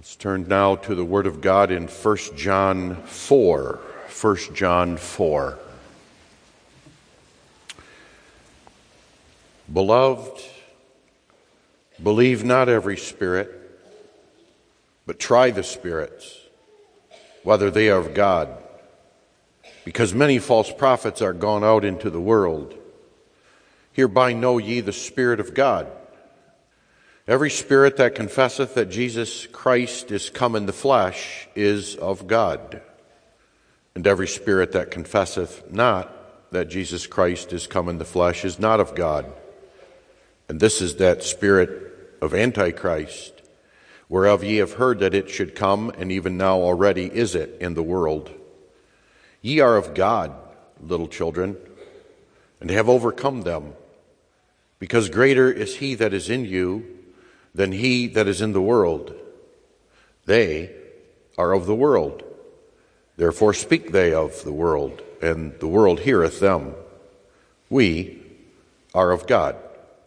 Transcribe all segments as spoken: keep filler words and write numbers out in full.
Let's turn now to the Word of God in First John four. First John four. Beloved, believe not every spirit, but try the spirits, whether they are of God, because many false prophets are gone out into the world. Hereby know ye the Spirit of God. Every spirit that confesseth that Jesus Christ is come in the flesh is of God. And every spirit that confesseth not that Jesus Christ is come in the flesh is not of God. And this is that spirit of Antichrist, whereof ye have heard that it should come, and even now already is it in the world. Ye are of God, little children, and have overcome them, because greater is he that is in you than he that is in the world. They are of the world. Therefore speak they of the world, and the world heareth them. We are of God.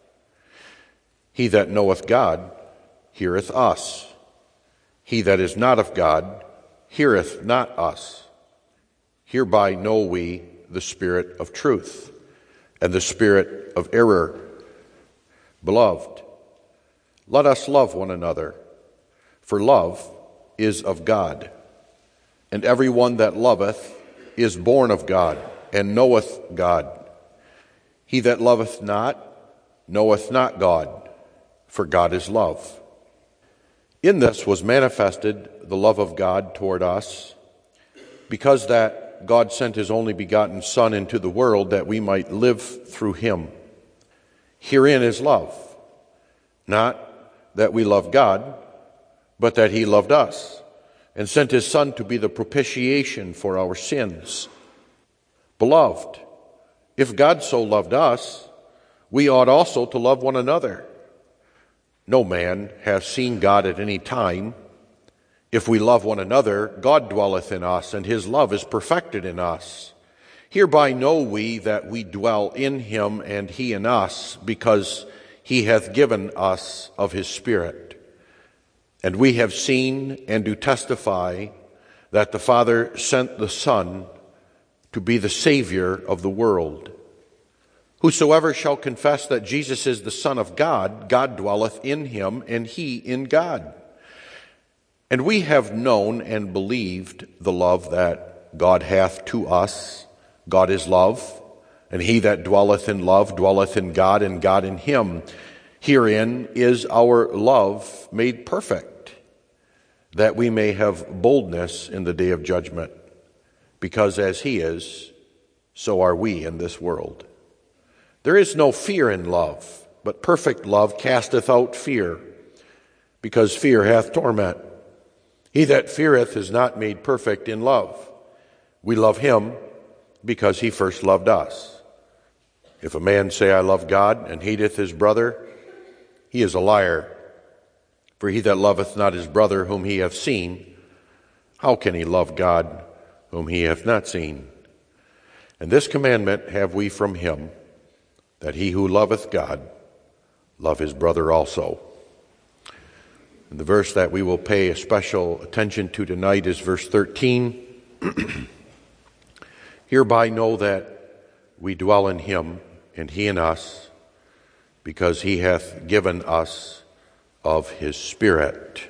He that knoweth God heareth us. He that is not of God heareth not us. Hereby know we the spirit of truth and the spirit of error. Beloved, let us love one another, for love is of God. And every one that loveth is born of God, and knoweth God. He that loveth not knoweth not God, for God is love. In this was manifested the love of God toward us, because that God sent his only begotten Son into the world that we might live through him. Herein is love, not that we love God, but that he loved us, and sent his Son to be the propitiation for our sins. Beloved, if God so loved us, we ought also to love one another. No man hath seen God at any time. If we love one another, God dwelleth in us, and his love is perfected in us. Hereby know we that we dwell in him, and he in us, because he hath given us of his Spirit. And we have seen and do testify that the Father sent the Son to be the Savior of the world. Whosoever shall confess that Jesus is the Son of God, God dwelleth in him, and he in God. And we have known and believed the love that God hath to us. God is love, and he that dwelleth in love dwelleth in God, and God in him. Herein is our love made perfect, that we may have boldness in the day of judgment. Because as he is, so are we in this world. There is no fear in love, but perfect love casteth out fear, because fear hath torment. He that feareth is not made perfect in love. We love him because he first loved us. If a man say, I love God, and hateth his brother, he is a liar. For he that loveth not his brother whom he hath seen, how can he love God whom he hath not seen? And this commandment have we from him, that he who loveth God love his brother also. And the verse that we will pay a special attention to tonight is verse thirteen. Hereby know that we dwell in him, and he in us, because he hath given us of his Spirit.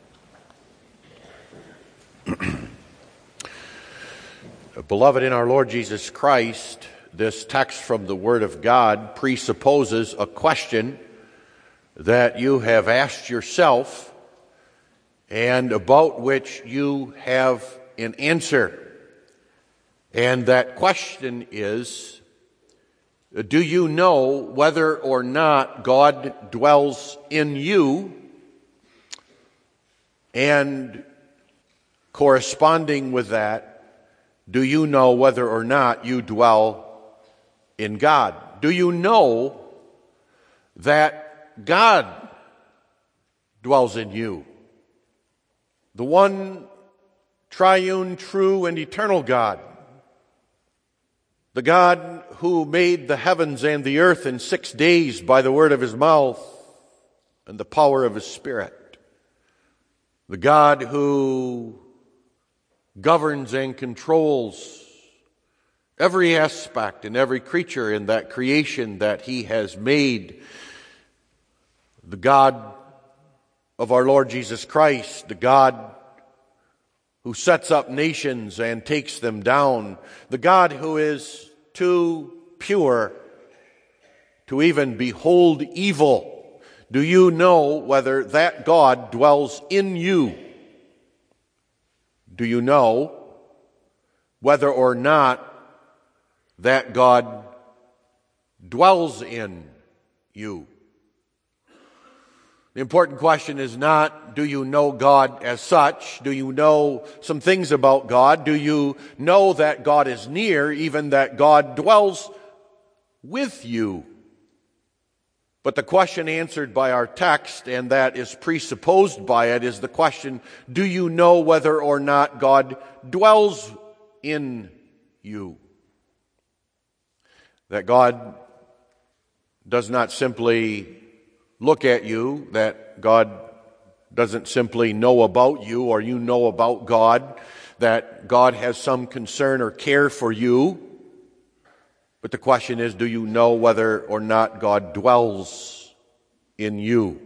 Beloved in our Lord Jesus Christ, this text from the Word of God presupposes a question that you have asked yourself and about which you have an answer. And that question is, do you know whether or not God dwells in you? And corresponding with that, do you know whether or not you dwell in God? Do you know that God dwells in you? The one triune, true, and eternal God. The God who made the heavens and the earth in six days by the word of his mouth and the power of his Spirit. the God who governs and controls every aspect and every creature in that creation that he has made, the God of our Lord Jesus Christ, the God who sets up nations and takes them down, the God who is too pure to even behold evil. Do you know whether that God dwells in you? Do you know whether or not that God dwells in you? The important question is not, do you know God as such? Do you know some things about God? Do you know that God is near, even that God dwells with you? But the question answered by our text, and that is presupposed by it, is the question, do you know whether or not God dwells in you? That God does not simply look at you, that God doesn't simply know about you or you know about God, that God has some concern or care for you. But the question is, do you know whether or not God dwells in you?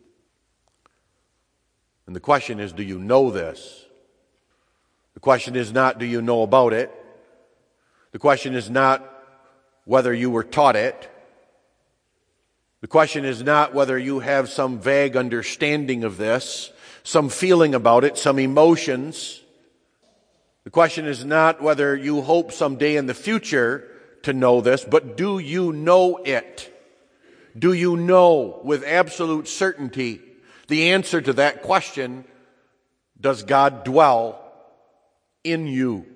And the question is, do you know this? The question is not, do you know about it? The question is not whether you were taught it. The question is not whether you have some vague understanding of this, some feeling about it, some emotions. The question is not whether you hope someday in the future to know this, but do you know it? Do you know with absolute certainty the answer to that question? Does God dwell in you?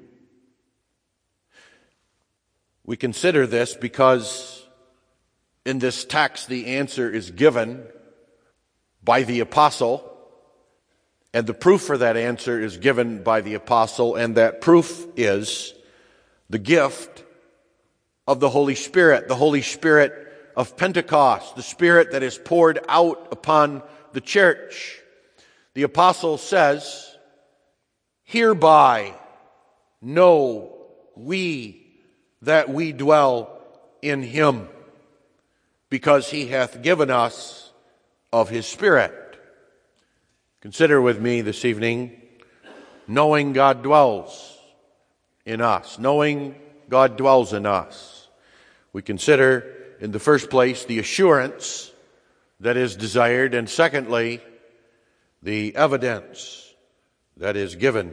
We consider this because in this text, the answer is given by the apostle, and the proof for that answer is given by the apostle, and that proof is the gift of the Holy Spirit, the Holy Spirit of Pentecost, the Spirit that is poured out upon the church. The apostle says, "Hereby know we that we dwell in him, because he hath given us of his Spirit." Consider with me this evening, knowing God dwells in us. Knowing God dwells in us. We consider, in the first place, the assurance that is desired, and secondly, the evidence that is given.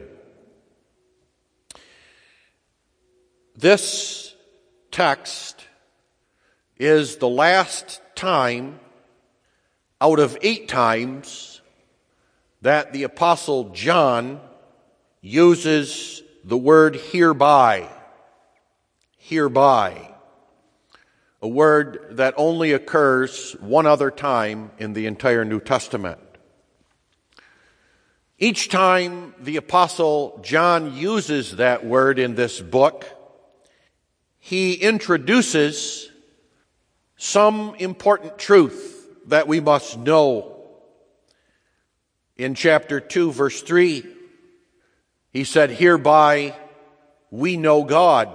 This text is the last time out of eight times that the Apostle John uses the word hereby. Hereby. A word that only occurs one other time in the entire New Testament. Each time the Apostle John uses that word in this book, he introduces some important truth that we must know. In chapter two, verse three, he said, "Hereby we know God."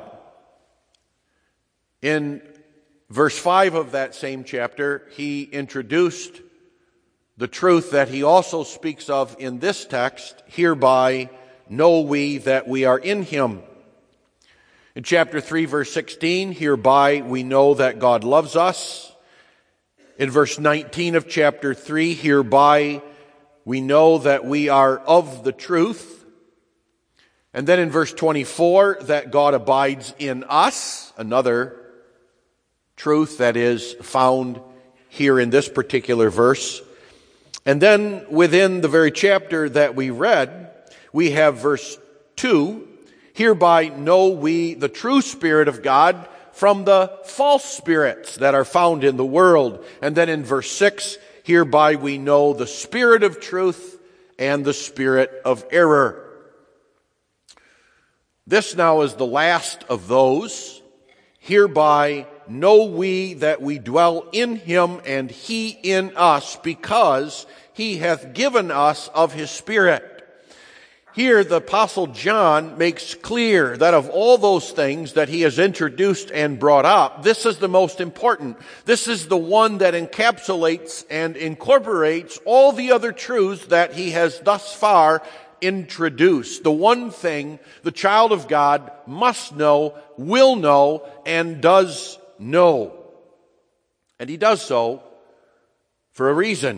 In verse five of that same chapter, he introduced the truth that he also speaks of in this text, "Hereby know we that we are in him." In chapter three, verse sixteen, "Hereby we know that God loves us." In verse nineteen of chapter three, "Hereby we know that we are of the truth." And then in verse twenty-four, that God abides in us, another truth that is found here in this particular verse. And then within the very chapter that we read, we have verse two, "Hereby know we the true Spirit of God from the false spirits that are found in the world." And then in verse six, "Hereby we know the spirit of truth and the spirit of error." This now is the last of those. Hereby know we that we dwell in him and he in us, because he hath given us of his Spirit. Here the Apostle John makes clear that of all those things that he has introduced and brought up, this is the most important. This is the one that encapsulates and incorporates all the other truths that he has thus far introduced. The one thing the child of God must know, will know, and does know. And he does so for a reason: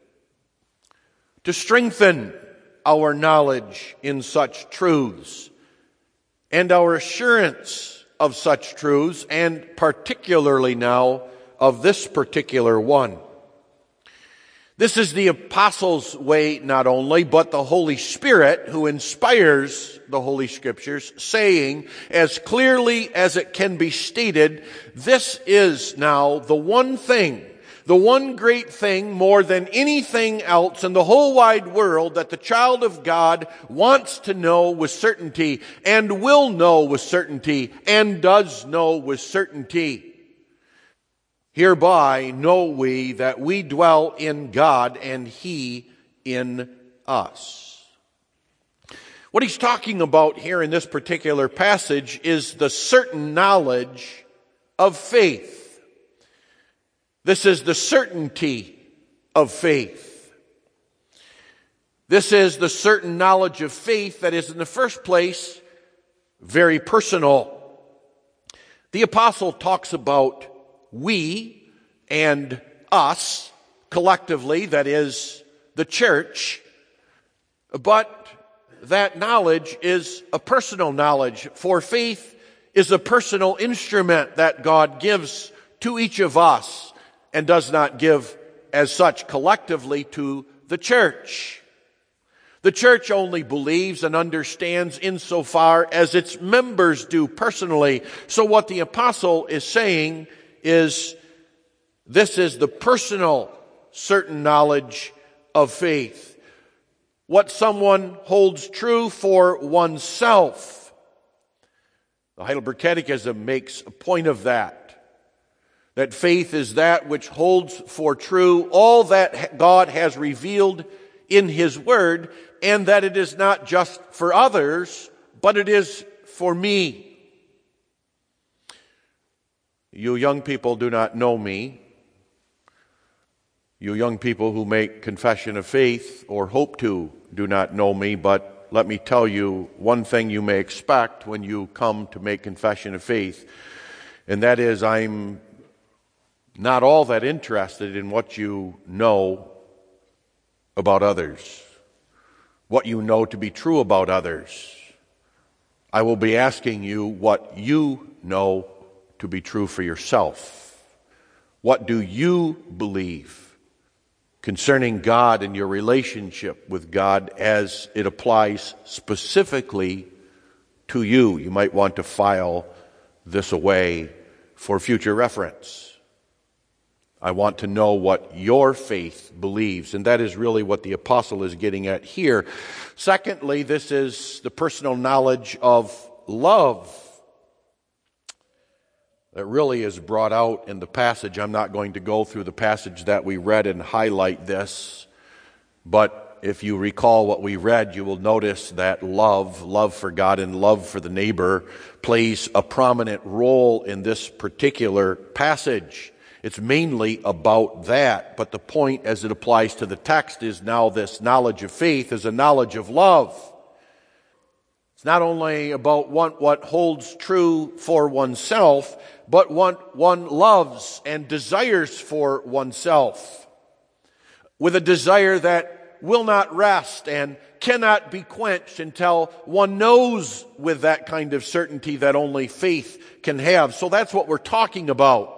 to strengthen our knowledge in such truths and our assurance of such truths, and particularly now of this particular one. This is the apostles' way not only, but the Holy Spirit who inspires the Holy Scriptures, saying as clearly as it can be stated, this is now the one thing, the one great thing more than anything else in the whole wide world that the child of God wants to know with certainty, and will know with certainty, and does know with certainty. Hereby know we that we dwell in God and he in us. What he's talking about here in this particular passage is the certain knowledge of faith. This is the certainty of faith. This is the certain knowledge of faith that is, in the first place, very personal. The apostle talks about we and us collectively, that is, the church, but that knowledge is a personal knowledge, for faith is a personal instrument that God gives to each of us and does not give as such collectively to the church. The church only believes and understands insofar as its members do personally. So what the apostle is saying is, this is the personal certain knowledge of faith. What someone holds true for oneself. The Heidelberg Catechism makes a point of that. That faith is that which holds for true all that God has revealed in His Word, and that it is not just for others, but it is for me. You young people do not know me. You young people who make confession of faith or hope to do not know me, but let me tell you one thing you may expect when you come to make confession of faith, and that is, I'm not all that interested in what you know about others, what you know to be true about others. I will be asking you what you know to be true for yourself. What do you believe concerning God and your relationship with God as it applies specifically to you? You might want to file this away for future reference. I want to know what your faith believes, and that is really what the apostle is getting at here. Secondly, this is the personal knowledge of love that really is brought out in the passage. I'm not going to go through the passage that we read and highlight this, but if you recall what we read, you will notice that love, love for God and love for the neighbor, plays a prominent role in this particular passage. It's mainly about that, but the point as it applies to the text is now this knowledge of faith is a knowledge of love. It's not only about what, what holds true for oneself, but what one loves and desires for oneself, with a desire that will not rest and cannot be quenched until one knows with that kind of certainty that only faith can have. So that's what we're talking about.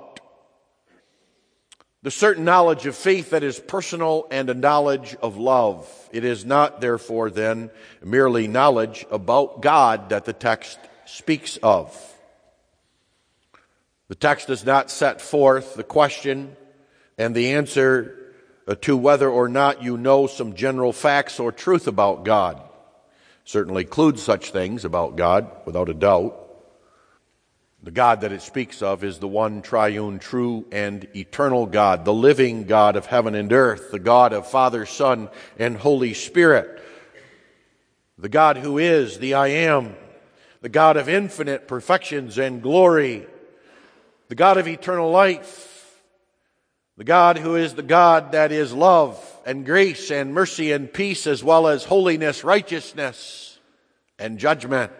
The certain knowledge of faith that is personal and a knowledge of love. It is not, therefore, then, merely knowledge about God that the text speaks of. The text does not set forth the question and the answer to whether or not you know some general facts or truth about God. It certainly includes such things about God, without a doubt. The God that it speaks of is the one triune, true, and eternal God, the living God of heaven and earth, the God of Father, Son, and Holy Spirit, the God who is the I Am, the God of infinite perfections and glory, the God of eternal life, the God who is the God that is love and grace and mercy and peace, as well as holiness, righteousness, and judgment.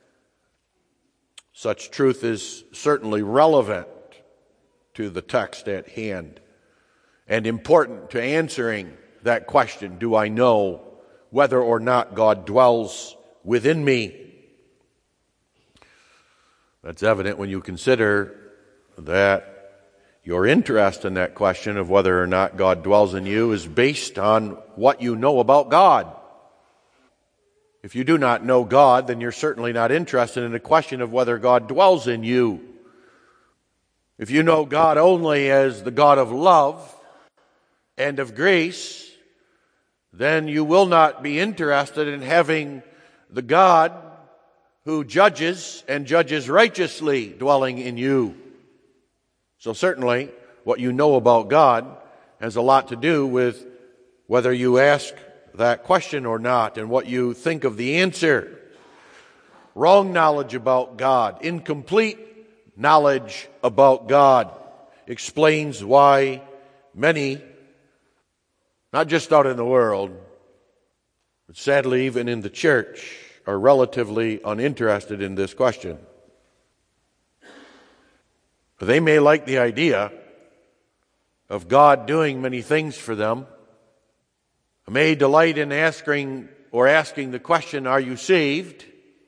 Such truth is certainly relevant to the text at hand and important to answering that question, do I know whether or not God dwells within me? That's evident when you consider that your interest in that question of whether or not God dwells in you is based on what you know about God. If you do not know God, then you're certainly not interested in the question of whether God dwells in you. If you know God only as the God of love and of grace, then you will not be interested in having the God who judges and judges righteously dwelling in you. So certainly, what you know about God has a lot to do with whether you ask that question or not, and what you think of the answer. Wrong knowledge about God, incomplete knowledge about God, explains why many, not just out in the world, but sadly even in the church, are relatively uninterested in this question. They may like the idea of God doing many things for them, may delight in asking or asking the question, are you saved?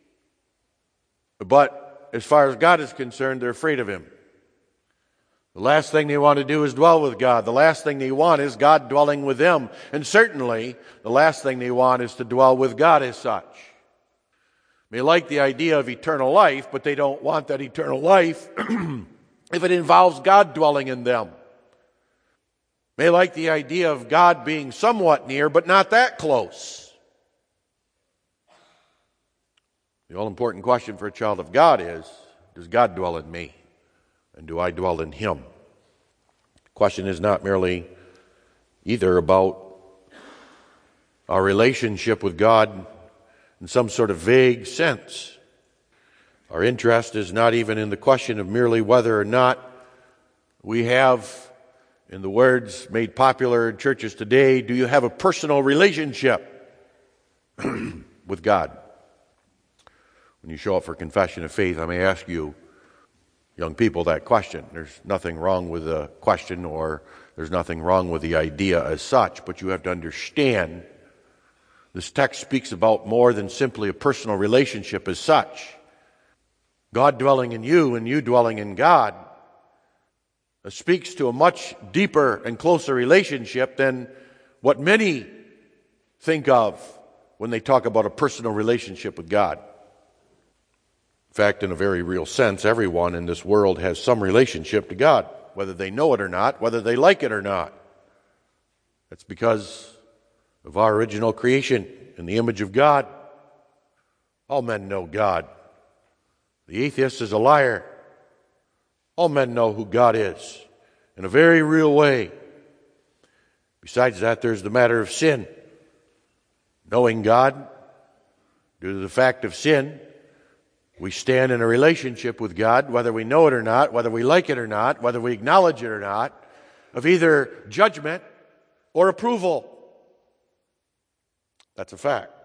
But as far as God is concerned, they're afraid of Him. The last thing they want to do is dwell with God. The last thing they want is God dwelling with them. And certainly, the last thing they want is to dwell with God as such. They like the idea of eternal life, but they don't want that eternal life if it involves God dwelling in them. They like the idea of God being somewhat near, but not that close. The all-important question for a child of God is, does God dwell in me? And do I dwell in Him? The question is not merely either about our relationship with God in some sort of vague sense. Our interest is not even in the question of merely whether or not we have, in the words made popular in churches today, do you have a personal relationship with God? When you show up for confession of faith, I may ask you, young people, that question. There's nothing wrong with the question, or there's nothing wrong with the idea as such, but you have to understand this text speaks about more than simply a personal relationship as such. God dwelling in you and you dwelling in God speaks to a much deeper and closer relationship than what many think of when they talk about a personal relationship with God. In fact, in a very real sense, everyone in this world has some relationship to God, whether they know it or not, whether they like it or not. That's because of our original creation in the image of God. All men know God. The atheist is a liar. All men know who God is in a very real way. Besides that, there's the matter of sin. Knowing God, due to the fact of sin, we stand in a relationship with God, whether we know it or not, whether we like it or not, whether we acknowledge it or not, of either judgment or approval. That's a fact.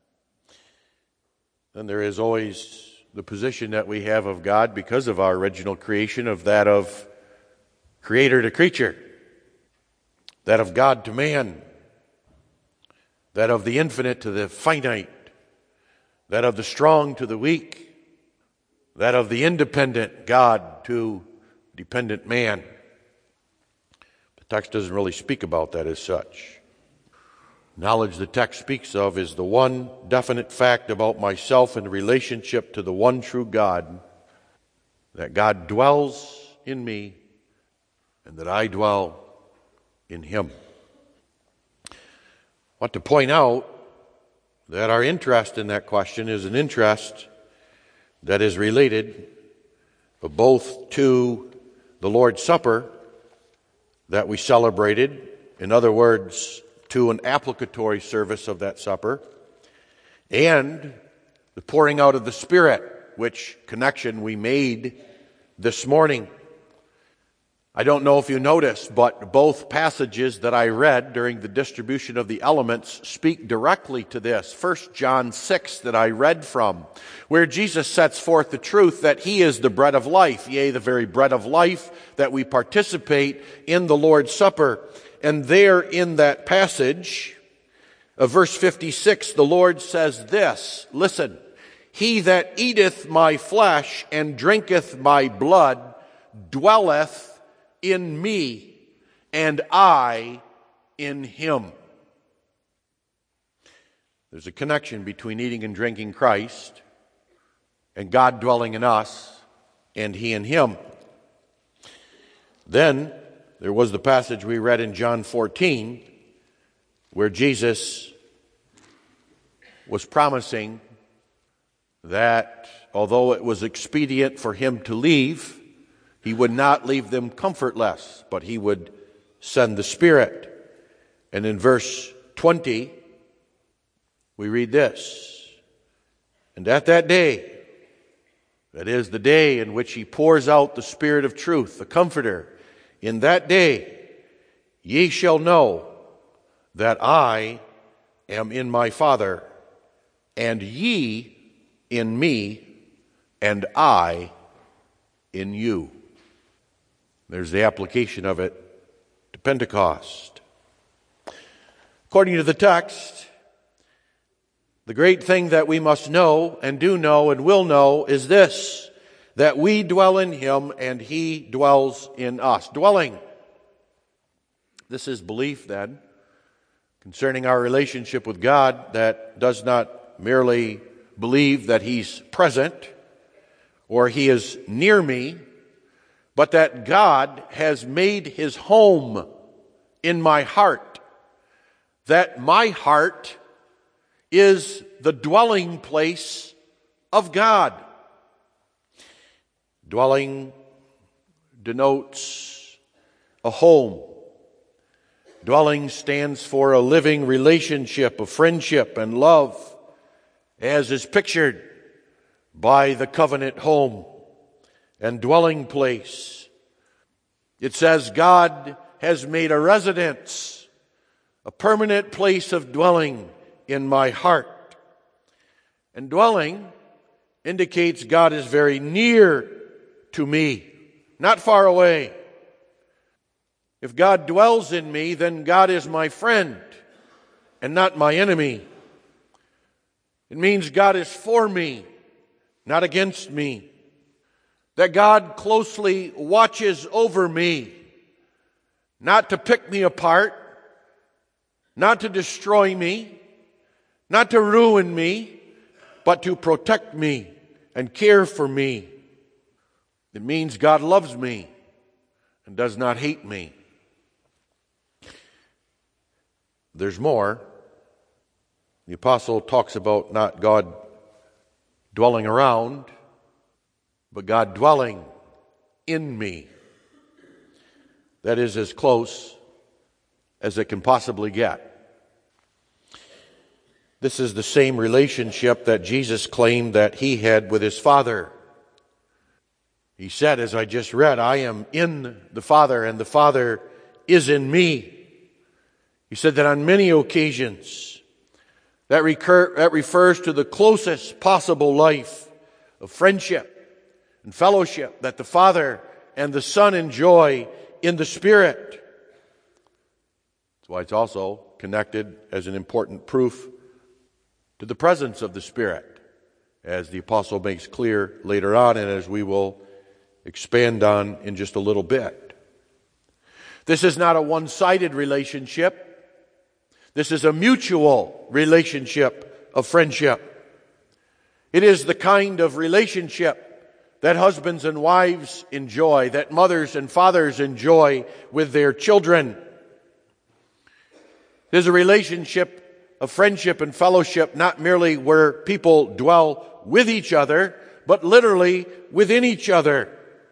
Then there is always the position that we have of God because of our original creation, of that of creator to creature, that of God to man, that of the infinite to the finite, that of the strong to the weak, that of the independent God to dependent man. The text doesn't really speak about that as such. Knowledge the text speaks of is the one definite fact about myself in relationship to the one true God, that God dwells in me and that I dwell in Him. I want to point out that our interest in that question is an interest that is related both to the Lord's Supper that we celebrated, in other words, to an applicatory service of that supper, and the pouring out of the Spirit, which connection we made this morning. I don't know if you noticed, but both passages that I read during the distribution of the elements speak directly to this. First John six that I read from, where Jesus sets forth the truth that He is the bread of life, yea, the very bread of life that we participate in the Lord's Supper. And there in that passage of verse fifty-six, the Lord says this, listen, "He that eateth my flesh and drinketh my blood dwelleth in me, and I in him." There's a connection between eating and drinking Christ and God dwelling in us and He in Him. Then there was the passage we read in John fourteen where Jesus was promising that although it was expedient for Him to leave, He would not leave them comfortless, but He would send the Spirit. And in verse twenty, we read this, "And at that day," that is the day in which He pours out the Spirit of truth, the Comforter, "in that day ye shall know that I am in my Father, and ye in me, and I in you." There's the application of it to Pentecost. According to the text, the great thing that we must know and do know and will know is this, that we dwell in Him and He dwells in us. Dwelling. This is belief then concerning our relationship with God that does not merely believe that He's present or He is near me, but that God has made His home in my heart, that my heart is the dwelling place of God. Dwelling denotes a home. Dwelling stands for a living relationship of friendship and love, as is pictured by the covenant home and dwelling place. It says God has made a residence, a permanent place of dwelling in my heart. And dwelling indicates God is very near to me, not far away. If God dwells in me, then God is my friend and not my enemy. It means God is for me, not against me. That God closely watches over me, not to pick me apart, not to destroy me, not to ruin me, but to protect me and care for me. It means God loves me and does not hate me. There's more. The apostle talks about not God dwelling around, but God dwelling in me. That is as close as it can possibly get. This is the same relationship that Jesus claimed that He had with His Father. He said, as I just read, I am in the Father and the Father is in me. He said that on many occasions. That, recur, that refers to the closest possible life of friendship and fellowship that the Father and the Son enjoy in the Spirit. That's why it's also connected as an important proof to the presence of the Spirit, as the apostle makes clear later on and as we will expand on in just a little bit. This is not a one-sided relationship. This is a mutual relationship of friendship. It is the kind of relationship that husbands and wives enjoy, that mothers and fathers enjoy with their children. It is a relationship of friendship and fellowship, not merely where people dwell with each other, but literally within each other.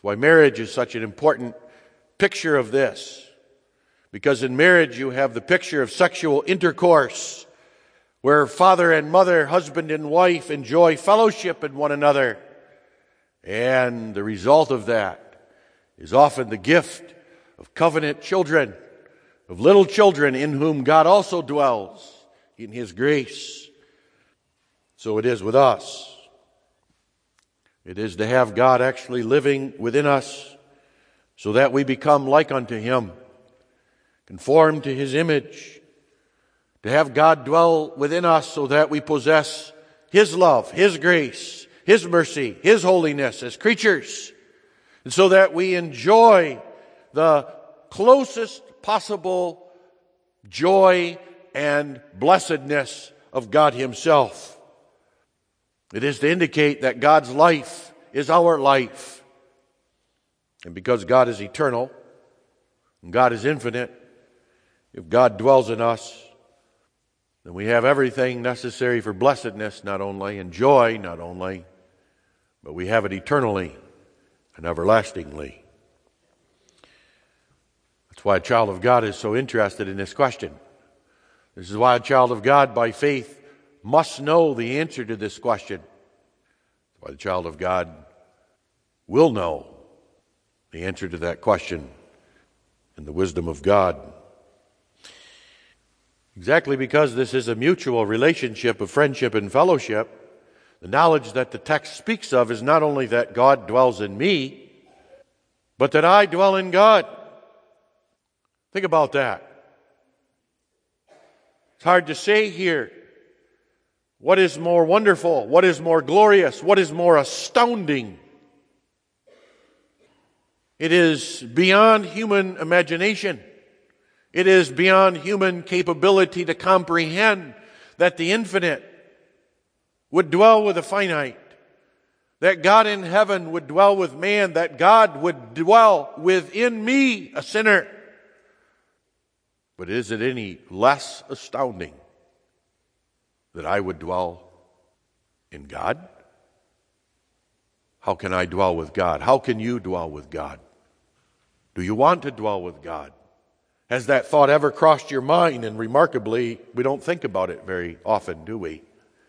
That's why marriage is such an important picture of this. Because in marriage you have the picture of sexual intercourse, where father and mother, husband and wife enjoy fellowship in one another. And the result of that is often the gift of covenant children, of little children in whom God also dwells in His grace. So it is with us. It is to have God actually living within us so that we become like unto Him, conformed to His image. To have God dwell within us so that we possess His love, His grace, His mercy, His holiness as creatures. And so that we enjoy the closest possible joy and blessedness of God Himself. It is to indicate that God's life is our life. And because God is eternal, and God is infinite, if God dwells in us, then we have everything necessary for blessedness, not only, and joy, not only, but we have it eternally and everlastingly. That's why a child of God is so interested in this question. This is why a child of God, by faith, must know the answer to this question. That's why the child of God will know the answer to that question in the wisdom of God. Exactly because this is a mutual relationship of friendship and fellowship, the knowledge that the text speaks of is not only that God dwells in me, but that I dwell in God. Think about that. It's hard to say here. What is more wonderful? What is more glorious? What is more astounding? It is beyond human imagination. It is beyond human capability to comprehend that the infinite would dwell with the finite, that God in heaven would dwell with man, that God would dwell within me, a sinner. But is it any less astounding that I would dwell in God? How can I dwell with God? How can you dwell with God? Do you want to dwell with God? Has that thought ever crossed your mind? And remarkably, we don't think about it very often, do we?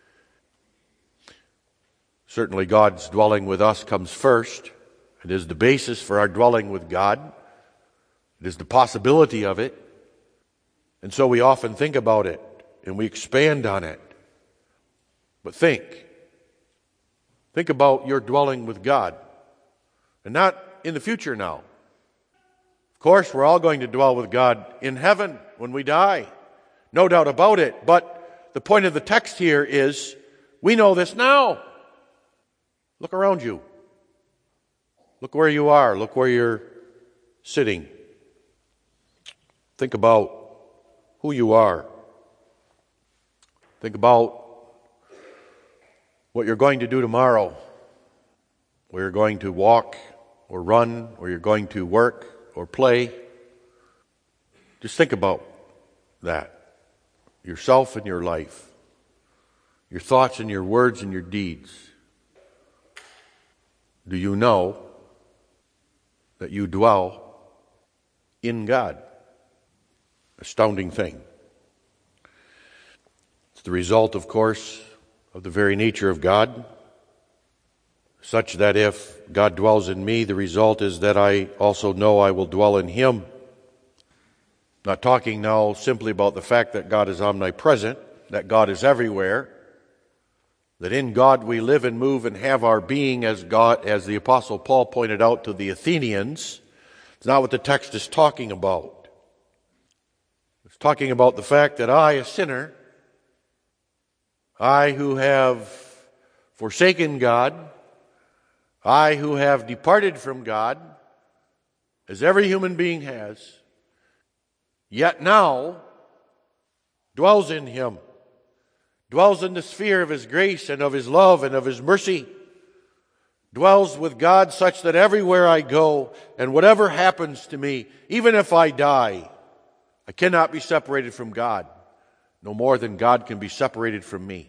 Certainly God's dwelling with us comes first. It is the basis for our dwelling with God. It is the possibility of it. And so we often think about it and we expand on it. But think. Think about your dwelling with God. And not in the future now. Of course, we're all going to dwell with God in heaven when we die. No doubt about it. But the point of the text here is, we know this now. Look around you. Look where you are. Look where you're sitting. Think about who you are. Think about what you're going to do tomorrow. Where you're going to walk or run, or you're going to work or play. Just think about that. Yourself and your life. Your thoughts and your words and your deeds. Do you know that you dwell in God? Astounding thing. It's the result, of course, of the very nature of God, such that if God dwells in me, the result is that I also know I will dwell in Him. Not talking now simply about the fact that God is omnipresent, that God is everywhere, that in God we live and move and have our being, as God, as the Apostle Paul pointed out to the Athenians. It's not what the text is talking about. It's talking about the fact that I, a sinner, I who have forsaken God, I who have departed from God, as every human being has, yet now dwells in Him, dwells in the sphere of His grace and of His love and of His mercy, dwells with God such that everywhere I go and whatever happens to me, even if I die, I cannot be separated from God, no more than God can be separated from me.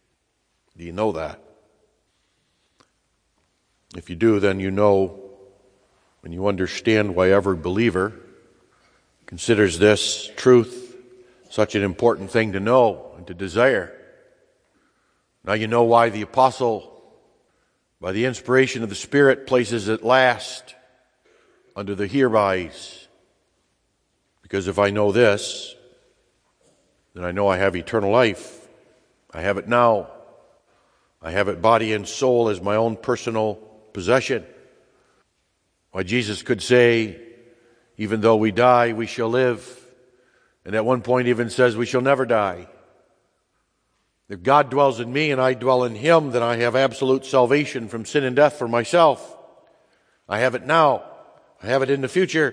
Do you know that? If you do, then you know when you understand why every believer considers this truth such an important thing to know and to desire. Now you know why the apostle, by the inspiration of the Spirit, places it last under the herebys. Because if I know this, then I know I have eternal life. I have it now. I have it body and soul as my own personal possession. Why Jesus could say, even though we die, we shall live. And at one point even says we shall never die. If God dwells in me and I dwell in him, then I have absolute salvation from sin and death for myself. I have it now. I have it in the future.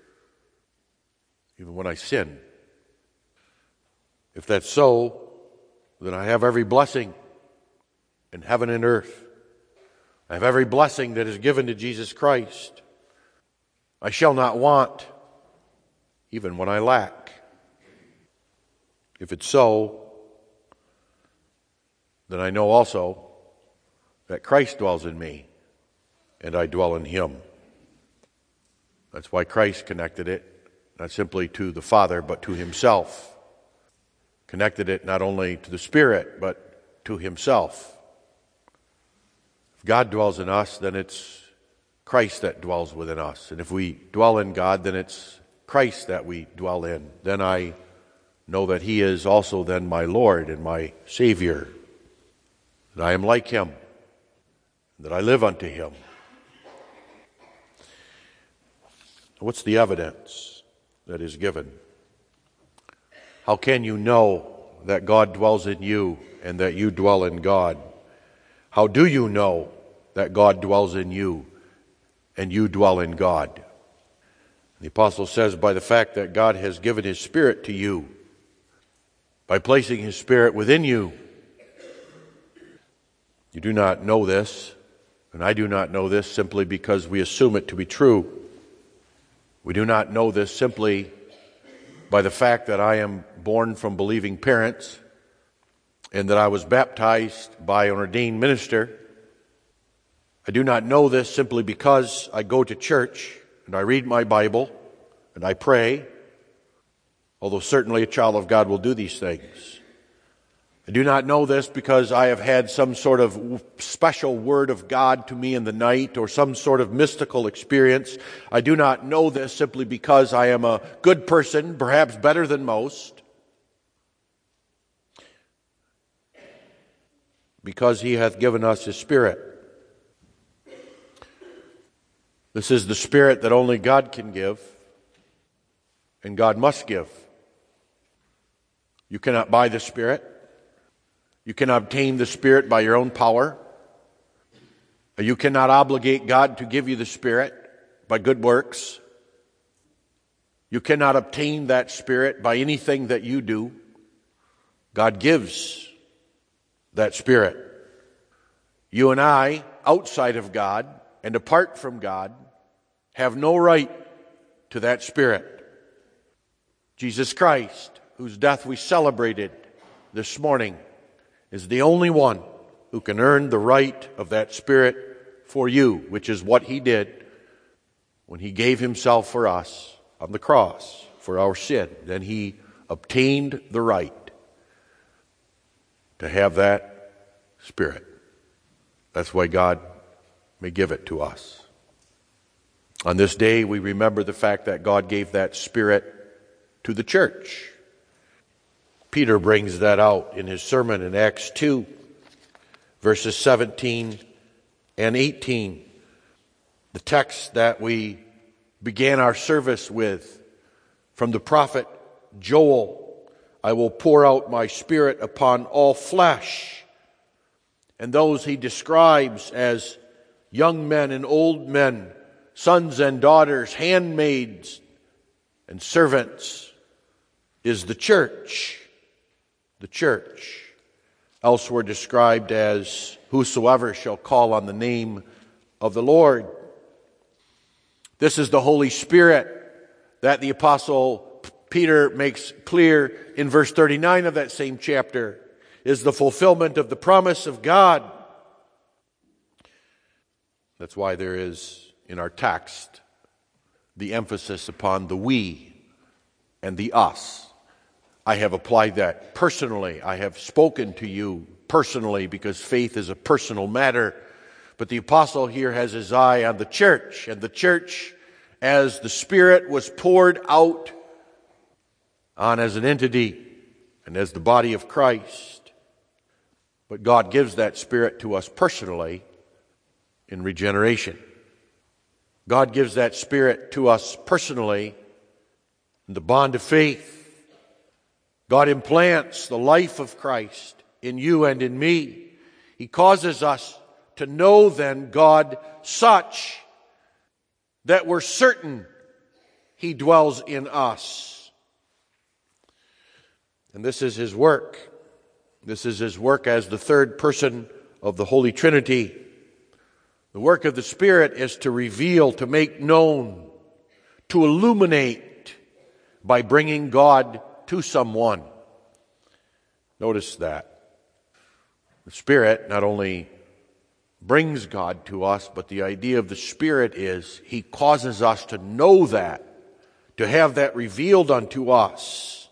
Even when I sin. If that's so, then I have every blessing in heaven and earth. I have every blessing that is given to Jesus Christ. I shall not want, even when I lack. If it's so, then I know also that Christ dwells in me, and I dwell in him. That's why Christ connected it, not simply to the Father, but to himself. Connected it not only to the Spirit, but to himself. If God dwells in us, then it's Christ that dwells within us. And if we dwell in God, then it's Christ that we dwell in. Then I know that he is also then my Lord and my Savior. That I am like him. That I live unto him. What's the evidence that is given? How can you know that God dwells in you and that you dwell in God? How do you know that God dwells in you and you dwell in God? The apostle says, by the fact that God has given his Spirit to you, by placing his Spirit within you. You do not know this, and I do not know this simply because we assume it to be true. We do not know this simply by the fact that I am born from believing parents and that I was baptized by an ordained minister. I do not know this simply because I go to church and I read my Bible and I pray, although certainly a child of God will do these things. I do not know this because I have had some sort of special word of God to me in the night or some sort of mystical experience. I do not know this simply because I am a good person, perhaps better than most. Because he hath given us his Spirit. This is the Spirit that only God can give, and God must give. You cannot buy the Spirit. You cannot obtain the Spirit by your own power. You cannot obligate God to give you the Spirit by good works. You cannot obtain that Spirit by anything that you do. God gives that Spirit. You and I, outside of God and apart from God, have no right to that Spirit. Jesus Christ, whose death we celebrated this morning, is the only one who can earn the right of that Spirit for you, which is what he did when he gave himself for us on the cross for our sin. Then he obtained the right to have that Spirit. That's why God may give it to us. On this day, we remember the fact that God gave that Spirit to the church. Peter brings that out in his sermon in Acts two, verses seventeen and eighteen. The text that we began our service with from the prophet Joel, I will pour out my Spirit upon all flesh. And those he describes as young men and old men, sons and daughters, handmaids and servants, is the church. The church, elsewhere described as whosoever shall call on the name of the Lord. This is the Holy Spirit that the Apostle Peter makes clear in verse thirty-nine of that same chapter, is the fulfillment of the promise of God. That's why there is in our text the emphasis upon the we and the us. I have applied that personally. I have spoken to you personally because faith is a personal matter. But the apostle here has his eye on the church, and the church, as the Spirit was poured out on as an entity and as the body of Christ. But God gives that Spirit to us personally in regeneration. God gives that Spirit to us personally in the bond of faith. God implants the life of Christ in you and in me. He causes us to know then God such that we're certain He dwells in us. And this is His work. This is His work as the third person of the Holy Trinity. The work of the Spirit is to reveal, to make known, to illuminate by bringing God to someone. Notice that. The Spirit not only brings God to us, but the idea of the Spirit is He causes us to know that, to have that revealed unto us.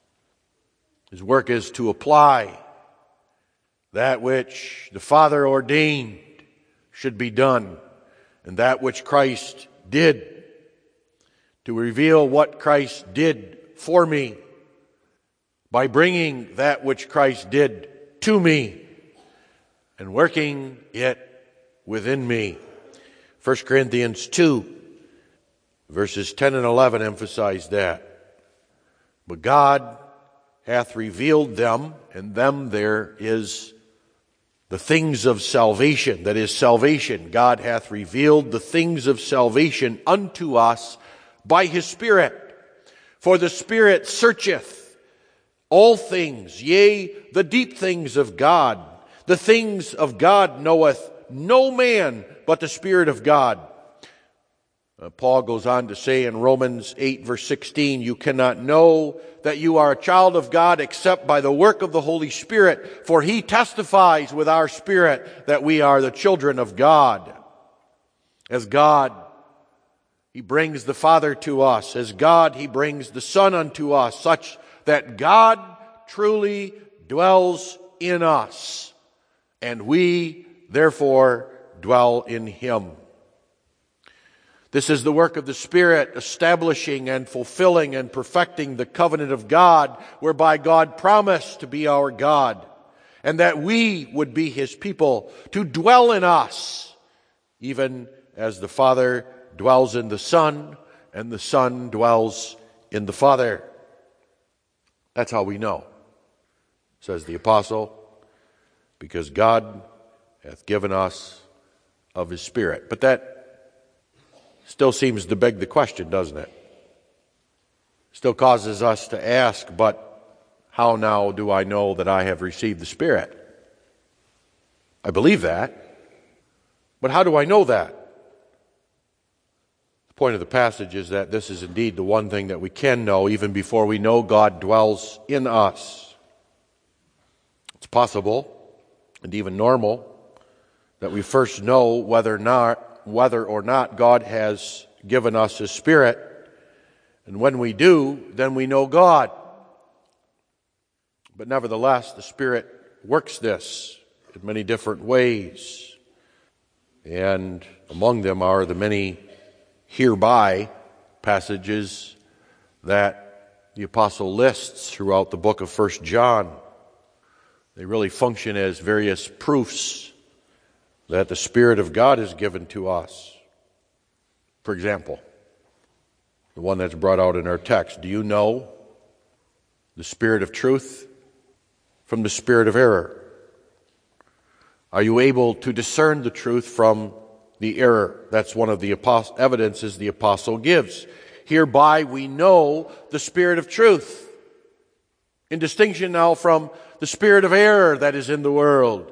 His work is to apply that which the Father ordained should be done, and that which Christ did, to reveal what Christ did for me by bringing that which Christ did to me and working it within me. First Corinthians two, verses ten and eleven emphasize that. But God hath revealed them, and them there is the things of salvation, that is salvation. God hath revealed the things of salvation unto us by His Spirit. For the Spirit searcheth all things, yea, the deep things of God. The things of God knoweth no man but the Spirit of God. Uh, Paul goes on to say in Romans eight verse sixteen, you cannot know that you are a child of God except by the work of the Holy Spirit, for He testifies with our spirit that we are the children of God. As God, He brings the Father to us. As God, He brings the Son unto us, such that God truly dwells in us, and we therefore dwell in Him. This is the work of the Spirit, establishing and fulfilling and perfecting the covenant of God, whereby God promised to be our God, and that we would be His people, to dwell in us, even as the Father dwells in the Son, and the Son dwells in the Father. That's how we know, says the apostle, because God hath given us of His Spirit. But that still seems to beg the question, doesn't it? Still causes us to ask, but how now do I know that I have received the Spirit? I believe that, but how do I know that? The point of the passage is that this is indeed the one thing that we can know even before we know God dwells in us. It's possible and even normal that we first know whether or not whether or not God has given us His Spirit. And when we do, then we know God. But nevertheless, the Spirit works this in many different ways. And among them are the many hereby passages that the apostle lists throughout the book of First John. They really function as various proofs that the Spirit of God is given to us. For example, the one that's brought out in our text, do you know the spirit of truth from the spirit of error? Are you able to discern the truth from the error? That's one of the apost- evidences the apostle gives. Hereby we know the spirit of truth, in distinction now from the spirit of error that is in the world.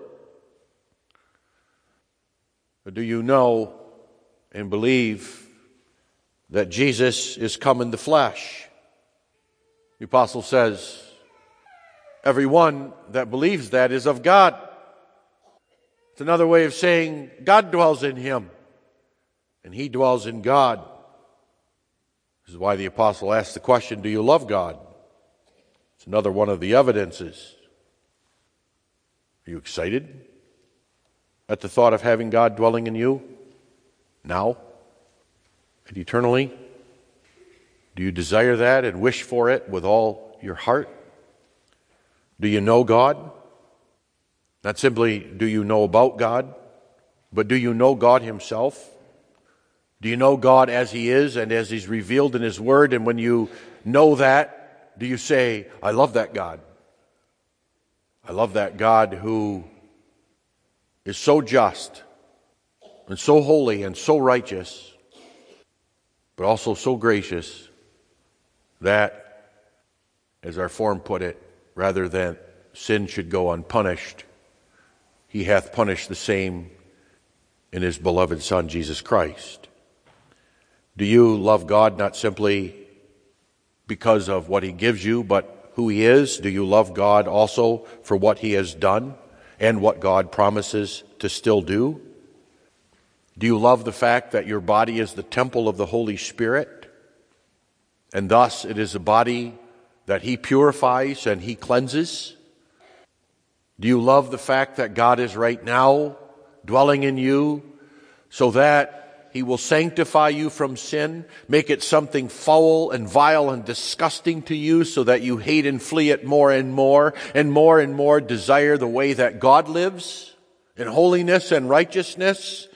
Do you know and believe that Jesus is come in the flesh? The apostle says, everyone that believes that is of God. It's another way of saying God dwells in him and he dwells in God. This is why the apostle asked the question, do you love God? It's another one of the evidences. Are you excited at the thought of having God dwelling in you now and eternally? Do you desire that and wish for it with all your heart? Do you know God? Not simply do you know about God, but do you know God himself? Do you know God as he is and as he's revealed in his word? And when you know that, do you say, I love that God? I love that God who is so just and so holy and so righteous, but also so gracious that, as our form put it, rather than sin should go unpunished, he hath punished the same in his beloved Son, Jesus Christ. Do you love God not simply because of what he gives you, but who he is? Do you love God also for what he has done and what God promises to still do? Do you love the fact that your body is the temple of the Holy Spirit, and thus it is a body that he purifies and he cleanses? Do you love the fact that God is right now dwelling in you so that he will sanctify you from sin, make it something foul and vile and disgusting to you so that you hate and flee it more and more and more and more desire the way that God lives in holiness and righteousness?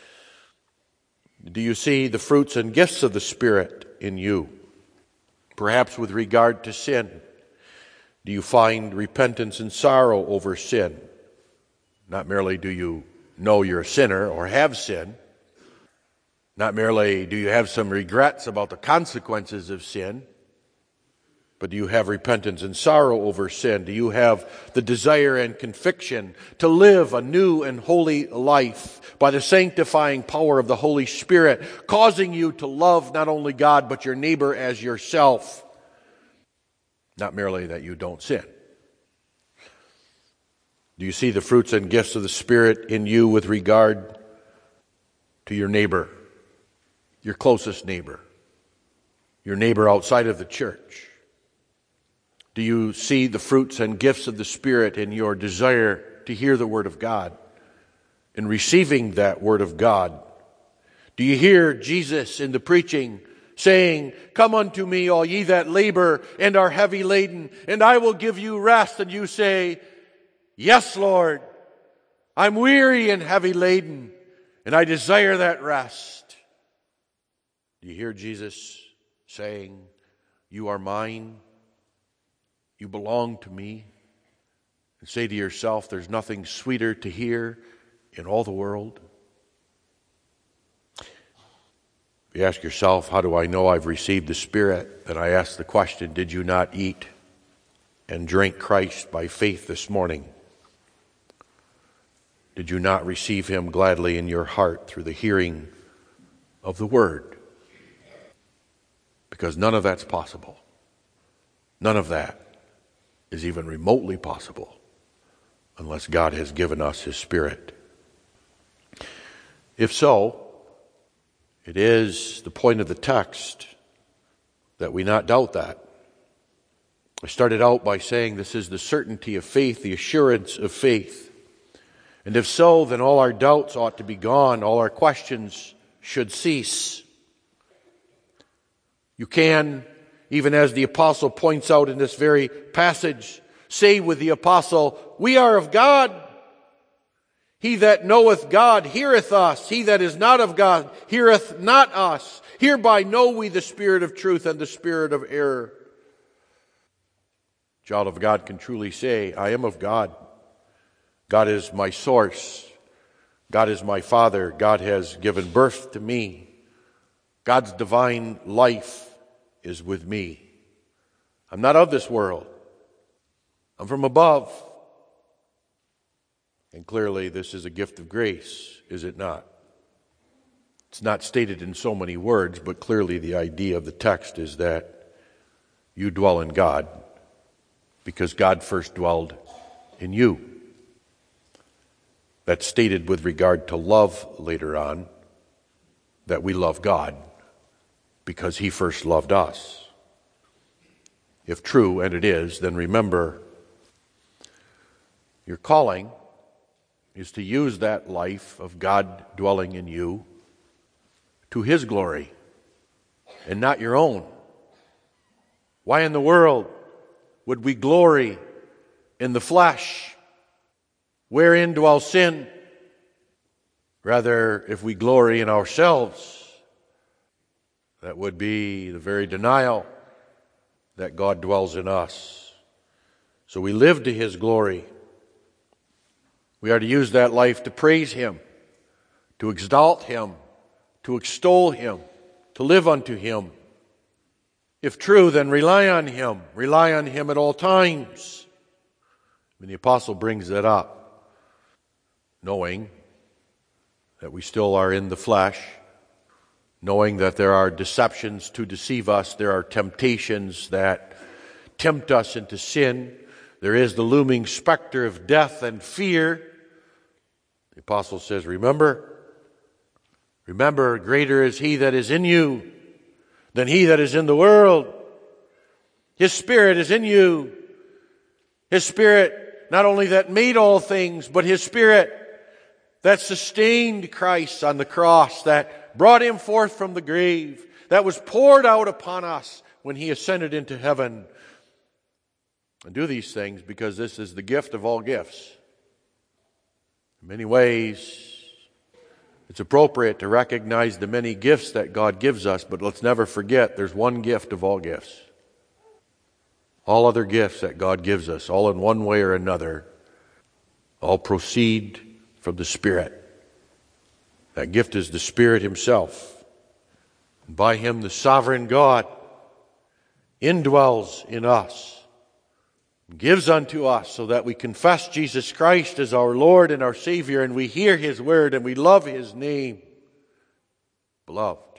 Do you see the fruits and gifts of the Spirit in you? Perhaps with regard to sin, do you find repentance and sorrow over sin? Not merely do you know you're a sinner or have sinned, not merely do you have some regrets about the consequences of sin, but do you have repentance and sorrow over sin? Do you have the desire and conviction to live a new and holy life by the sanctifying power of the Holy Spirit, causing you to love not only God but your neighbor as yourself? Not merely that you don't sin. Do you see the fruits and gifts of the Spirit in you with regard to your neighbor? Your closest neighbor, your neighbor outside of the church? Do you see the fruits and gifts of the Spirit in your desire to hear the Word of God and receiving that Word of God? Do you hear Jesus in the preaching saying, come unto me, all ye that labor and are heavy laden, and I will give you rest? And you say, yes, Lord, I'm weary and heavy laden, and I desire that rest. Do you hear Jesus saying, you are mine, you belong to me? And say to yourself, there's nothing sweeter to hear in all the world. If you ask yourself, how do I know I've received the Spirit? Then I ask the question, did you not eat and drink Christ by faith this morning? Did you not receive him gladly in your heart through the hearing of the Word? Because none of that's possible. None of that is even remotely possible unless God has given us his Spirit. If so, it is the point of the text that we not doubt that. I started out by saying this is the certainty of faith, the assurance of faith. And if so, then all our doubts ought to be gone, all our questions should cease. You can, even as the apostle points out in this very passage, say with the apostle, we are of God. He that knoweth God heareth us. He that is not of God heareth not us. Hereby know we the spirit of truth and the spirit of error. Child of God can truly say, I am of God. God is my source. God is my Father. God has given birth to me. God's divine life is with me. I'm not of this world. I'm from above. And clearly this is a gift of grace, is it not? It's not stated in so many words, but clearly the idea of the text is that you dwell in God because God first dwelled in you. That's stated with regard to love later on, that we love God because he first loved us. If true, and it is, then remember, your calling is to use that life of God dwelling in you to his glory and not your own. Why in the world would we glory in the flesh, wherein dwells sin? Rather, if we glory in ourselves, that would be the very denial that God dwells in us. So we live to his glory. We are to use that life to praise him, to exalt him, to extol him, to live unto him. If true, then rely on him. Rely on him at all times. And the apostle brings that up, knowing that we still are in the flesh, knowing that there are deceptions to deceive us, there are temptations that tempt us into sin, there is the looming specter of death and fear. The apostle says, remember, remember, greater is he that is in you than he that is in the world. His Spirit is in you. His Spirit, not only that made all things, but his Spirit that sustained Christ on the cross, that brought him forth from the grave, that was poured out upon us when he ascended into heaven. And do these things because this is the gift of all gifts. In many ways, it's appropriate to recognize the many gifts that God gives us, but let's never forget there's one gift of all gifts. All other gifts that God gives us, all in one way or another, all proceed from the Spirit. That gift is the Spirit himself. And by him, the sovereign God indwells in us, gives unto us so that we confess Jesus Christ as our Lord and our Savior, and we hear his word and we love his name. Beloved,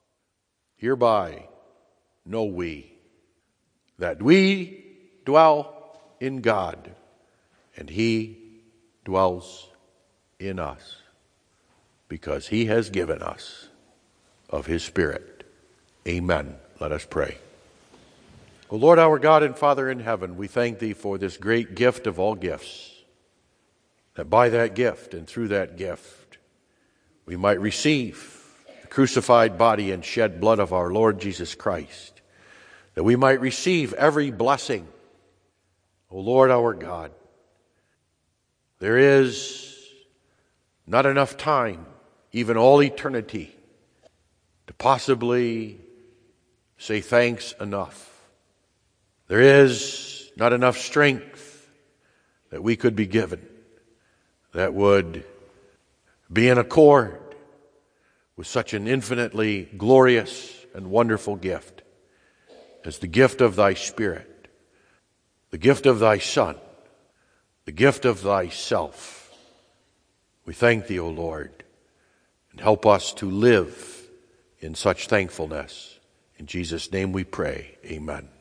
hereby know we that we dwell in God and he dwells in us because he has given us of his Spirit. Amen. Let us pray. O Lord, our God and Father in heaven, we thank thee for this great gift of all gifts, that by that gift and through that gift we might receive the crucified body and shed blood of our Lord Jesus Christ, that we might receive every blessing. O Lord, our God, there is not enough time, even all eternity, to possibly say thanks enough. There is not enough strength that we could be given that would be in accord with such an infinitely glorious and wonderful gift as the gift of thy Spirit, the gift of thy Son, the gift of thyself. We thank thee, O Lord, and help us to live in such thankfulness. In Jesus' name we pray. Amen.